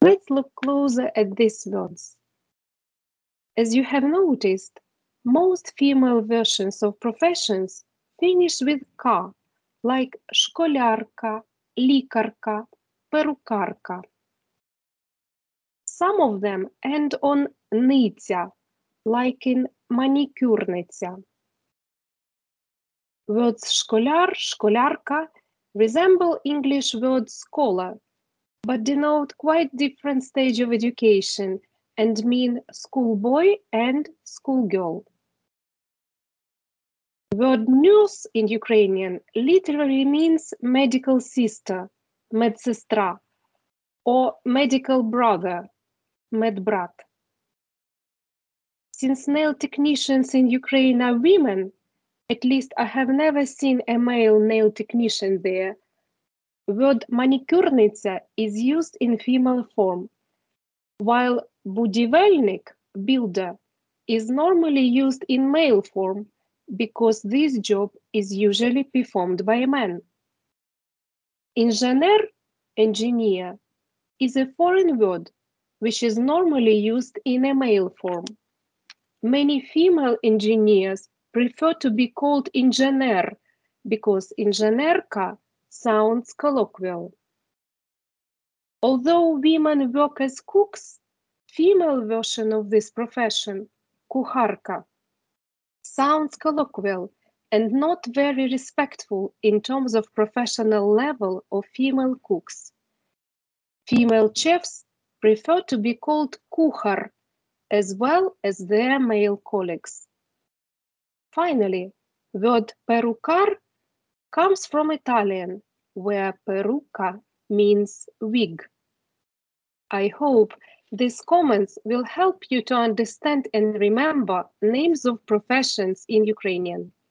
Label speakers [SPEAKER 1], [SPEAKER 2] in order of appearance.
[SPEAKER 1] Let's look closer at these words. As you have noticed, most female versions of professions finish with "ka", like школярка, лікарка, перукарка. Some of them end on ниця, like in manicurниця. Words школяр, школярка resemble English word scholar, but denote quite different stage of education and mean schoolboy and schoolgirl. Word nurse in Ukrainian literally means medical sister, медсестра, or medical brother, медбрат. Since nail technicians in Ukraine are women, at least I have never seen a male nail technician there. Word manicurnica is used in female form, while будівельник, builder, is normally used in male form because this job is usually performed by a man. Inžener, engineer, is a foreign word which is normally used in a male form. Many female engineers prefer to be called inžener because inženerka sounds colloquial. Although women work as cooks, female version of this profession, kucharka, sounds colloquial and not very respectful in terms of professional level of female cooks. Female chefs prefer to be called kuchar as well as their male colleagues. Finally, word perukar comes from Italian, where peruca means wig. I hope these comments will help you to understand and remember names of professions in Ukrainian.